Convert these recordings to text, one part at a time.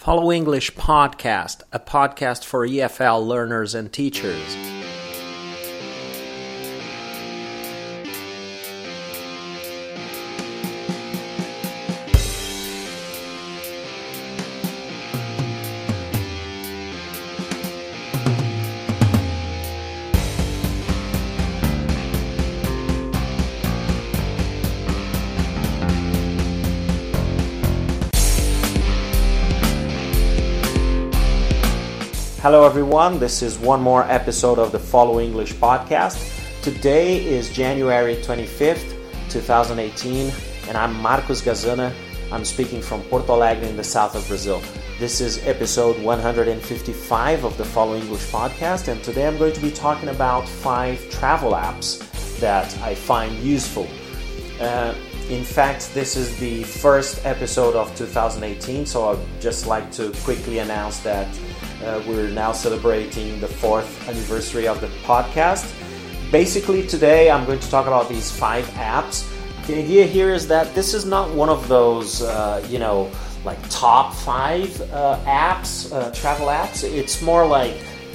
Follow English Podcast, a podcast for EFL learners and teachers. Hello everyone, this is one more episode of the Follow English Podcast. Today is January 25th, 2018, and I'm Marcos Gazana. I'm speaking from Porto Alegre in the south of Brazil. This is episode 155 of the Follow English Podcast, and today I'm going to be talking about 5 travel apps that I find useful. In fact, this is the first episode of 2018, so I'd just like to quickly announce that we're now celebrating the 4th anniversary of the podcast. Basically, today I'm going to talk about these 5 apps. The idea here is that this is not one of those, like top 5 apps, travel apps. It's more like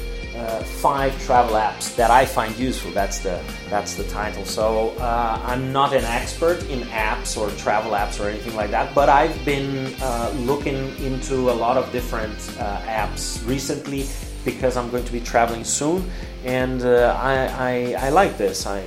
5 travel apps that I find useful. That's the title. So I'm not an expert in apps or travel apps or anything like that, but I've been looking into a lot of different apps recently because I'm going to be traveling soon, and I like this. I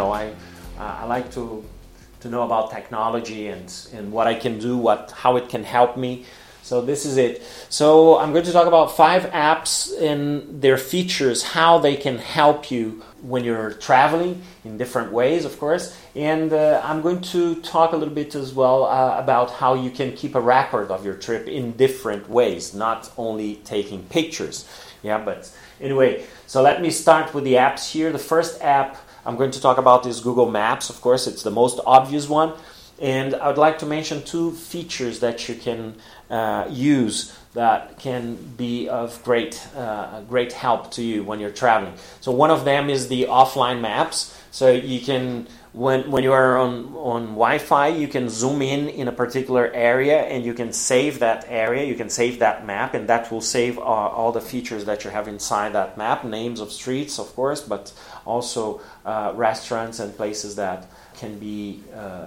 like to know about technology and what I can do, how it can help me. So this is it. So I'm going to talk about 5 apps and their features, how they can help you when you're traveling in different ways, of course. And I'm going to talk a little bit as well about how you can keep a record of your trip in different ways, not only taking pictures. But anyway, so let me start with the apps here. The first app I'm going to talk about is Google Maps. Of course, it's the most obvious one. And I would like to mention 2 features that you can use that can be of great help to you when you're traveling. So one of them is the offline maps. So you can, when you are on Wi-Fi, you can zoom in a particular area and you can save that area, you can save that map, and that will save all the features that you have inside that map, names of streets, of course, but also restaurants and places that can be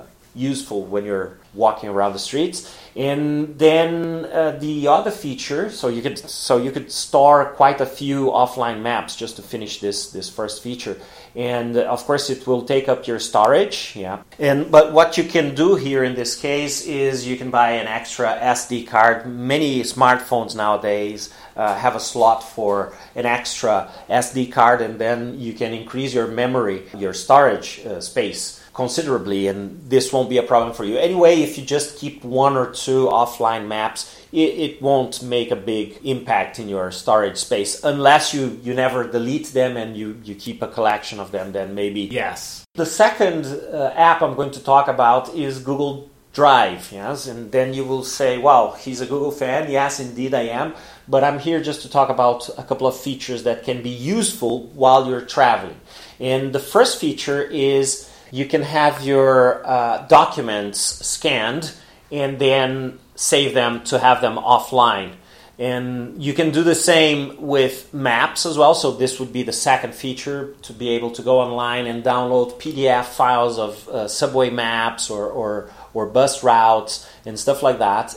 useful when you're walking around the streets. And then the other feature, so you could store quite a few offline maps just to finish this first feature. And of course it will take up your storage, but what you can do here in this case is you can buy an extra SD card. Many smartphones nowadays have a slot for an extra SD card, and then you can increase your memory, your storage space considerably, and this won't be a problem for you. Anyway, if you just keep 1 or 2 offline maps, it won't make a big impact in your storage space, unless you never delete them and you keep a collection of them, then maybe yes. The second app I'm going to talk about is Google Drive, yes, and then you will say, wow, he's a Google fan. Yes, indeed I am, but I'm here just to talk about a couple of features that can be useful while you're traveling. And the first feature is you can have your documents scanned and then save them to have them offline. And you can do the same with maps as well. So this would be the second feature, to be able to go online and download PDF files of subway maps or bus routes and stuff like that,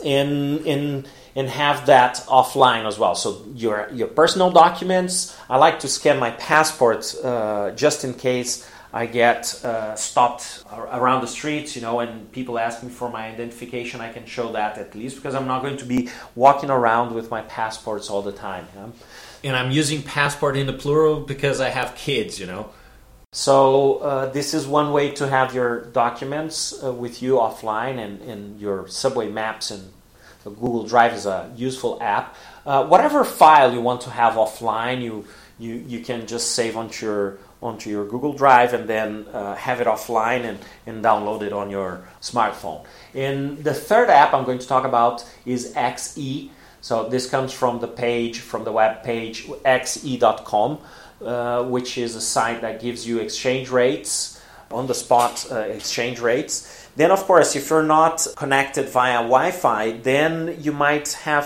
and have that offline as well. So your personal documents, I like to scan my passport just in case I get stopped around the streets, and people ask me for my identification. I can show that at least, because I'm not going to be walking around with my passports all the time. And I'm using passport in the plural because I have kids, So this is one way to have your documents with you offline, and your subway maps, and so Google Drive is a useful app. Whatever file you want to have offline, you can just save onto your Google Drive and then have it offline and download it on your smartphone. And the third app I'm going to talk about is XE. So this comes from the web page xe.com, which is a site that gives you exchange rates, on the spot exchange rates. Then, of course, if you're not connected via Wi-Fi, then you might have to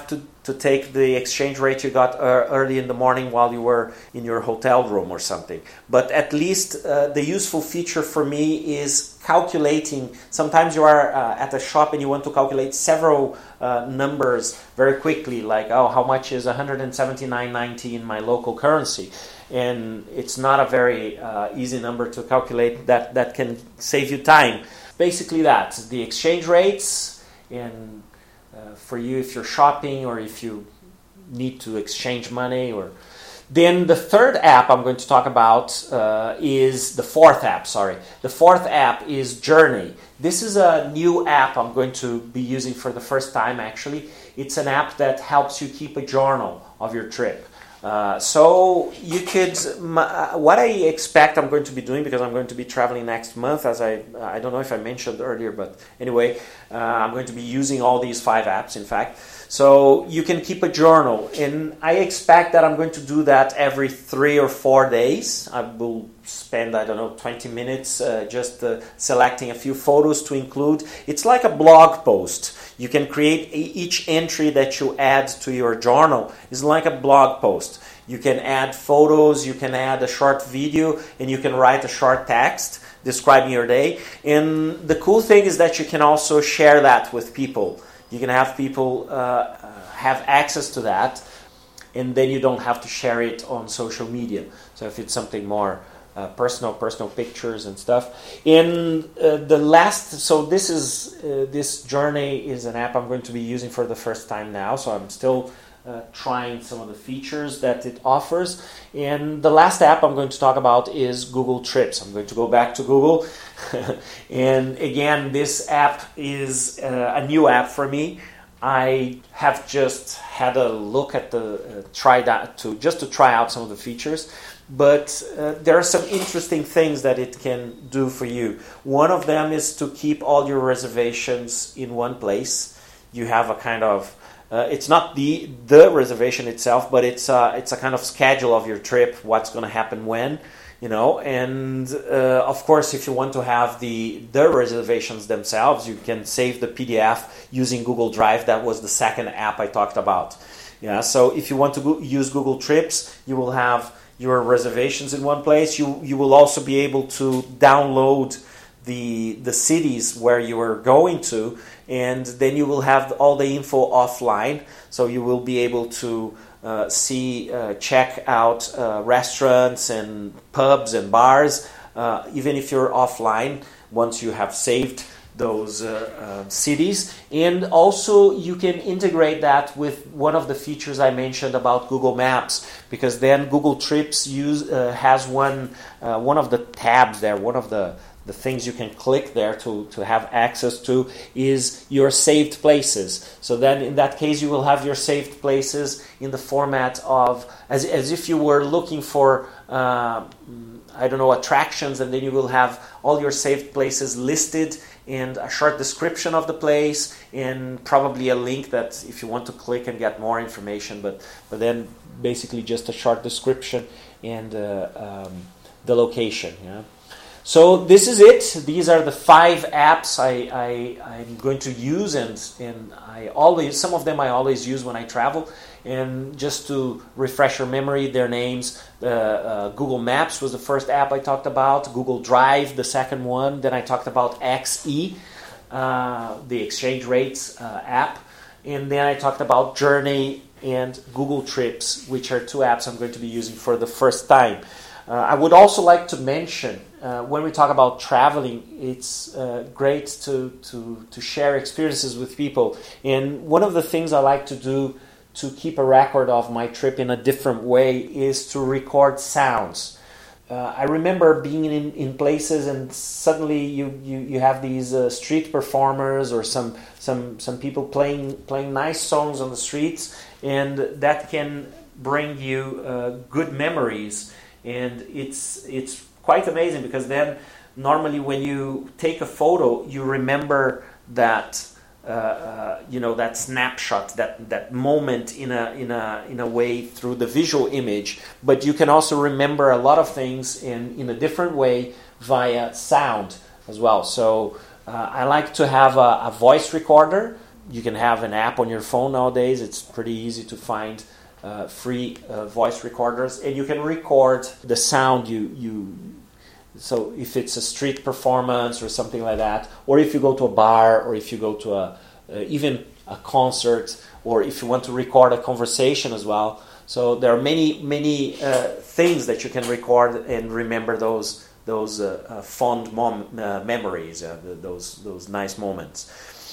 to take the exchange rate you got early in the morning while you were in your hotel room or something. But at least the useful feature for me is calculating. Sometimes you are at a shop and you want to calculate several numbers very quickly, like, how much is 179.90 in my local currency? And it's not a very easy number to calculate. That can save you time. Basically that, the exchange rates, and for you if you're shopping or if you need to exchange money. Then the third app I'm going to talk about is the fourth app, The fourth app is Journey. This is a new app I'm going to be using for the first time, actually. It's an app that helps you keep a journal of your trip. So you could, what I expect I'm going to be doing, because I'm going to be traveling next month, as I don't know if I mentioned earlier, but anyway, I'm going to be using all these 5 apps, in fact. So you can keep a journal, and I expect that I'm going to do that every 3 or 4 days. I will spend, 20 minutes just selecting a few photos to include. It's like a blog post. You can create each entry that you add to your journal is like a blog post. You can add photos, you can add a short video, and you can write a short text describing your day. And the cool thing is that you can also share that with people. You can have people have access to that, and then you don't have to share it on social media. So if it's something more personal pictures and stuff. This Journey is an app I'm going to be using for the first time now, so I'm still trying some of the features that it offers. And the last app I'm going to talk about is Google Trips. I'm going to go back to Google. And again, this app is a new app for me. I have just had a look at to try out some of the features. But there are some interesting things that it can do for you. One of them is to keep all your reservations in one place. You have a kind of it's not the reservation itself, but it's a kind of schedule of your trip, what's going to happen when, and of course, if you want to have the reservations themselves, you can save the PDF using Google Drive. That was the second app I talked about. Yeah, so if you want to use Google Trips, you will have your reservations in one place. You will also be able to download the cities where you are going to, and then you will have all the info offline, so you will be able to check out restaurants and pubs and bars, even if you're offline, once you have saved those cities. And also you can integrate that with one of the features I mentioned about Google Maps, because then Google Trips has one of the tabs there, one of the things you can click there to have access to is your saved places. So then in that case you will have your saved places in the format of as if you were looking for attractions, and then you will have all your saved places listed and a short description of the place, and probably a link that if you want to click and get more information, but then basically just a short description and the location. Yeah. So this is it. These are the 5 apps I'm going to use, and some of them I always use when I travel. And just to refresh your memory, their names: Google Maps was the first app I talked about, Google Drive the second one, then I talked about XE, the exchange rates app, and then I talked about Journey and Google Trips, which are 2 apps I'm going to be using for the first time. I would also like to mention, when we talk about traveling, it's great to share experiences with people. And one of the things I like to do to keep a record of my trip in a different way is to record sounds. I remember being in places, and suddenly you have these street performers or some people playing nice songs on the streets, and that can bring you good memories. And it's quite amazing, because then normally when you take a photo, you remember that that snapshot, that moment in a way through the visual image. But you can also remember a lot of things in a different way via sound as well. So I like to have a voice recorder you can have an app on your phone nowadays. It's pretty easy to find free voice recorders, and you can record the sound so if it's a street performance or something like that, or if you go to a bar, or if you go to even a concert, or if you want to record a conversation as well. So there are many things that you can record and remember those fond memories, those nice moments.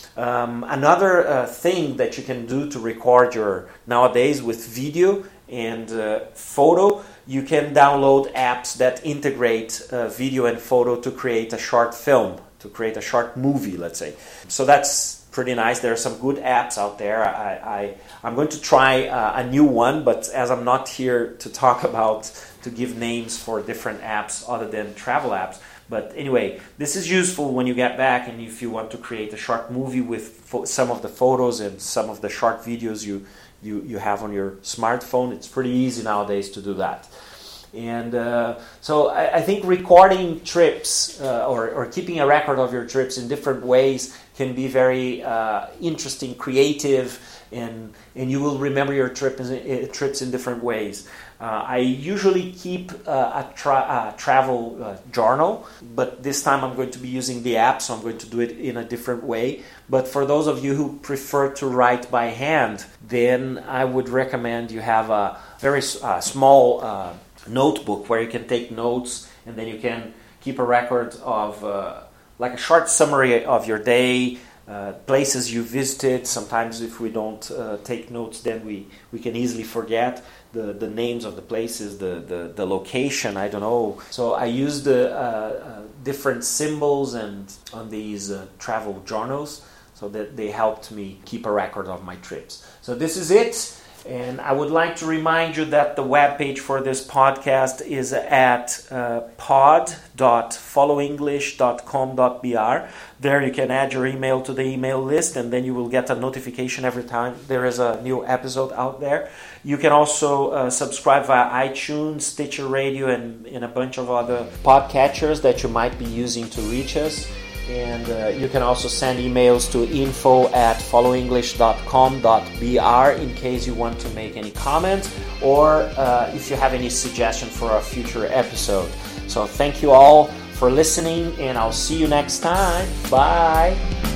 Another thing that you can do to record nowadays with video and photo, you can download apps that integrate video and photo to create a short film, to create a short movie, let's say. So that's pretty nice. There are some good apps out there. I'm going to try a new one, but as I'm not here to give names for different apps other than travel apps. But anyway, this is useful when you get back and if you want to create a short movie with some of the photos and some of the short videos you have on your smartphone. It's pretty easy nowadays to do that. And so I think recording trips or keeping a record of your trips in different ways can be very interesting, creative, and you will remember your trips in different ways. I usually keep a travel journal, but this time I'm going to be using the app, so I'm going to do it in a different way. But for those of you who prefer to write by hand, then I would recommend you have a very small notebook where you can take notes, and then you can keep a record of like a short summary of your day, places you visited. Sometimes if we don't take notes, then we can easily forget the names of the places, the location, I don't know. So I use the different symbols and on these travel journals, so that they helped me keep a record of my trips. So this is it. And I would like to remind you that the webpage for this podcast is at pod.followenglish.com.br. There you can add your email to the email list, and then you will get a notification every time there is a new episode out there. You can also subscribe via iTunes, Stitcher Radio, and a bunch of other podcatchers that you might be using to reach us. And you can also send emails to info@followenglish.com.br in case you want to make any comments or if you have any suggestion for a future episode. So thank you all for listening, and I'll see you next time. Bye!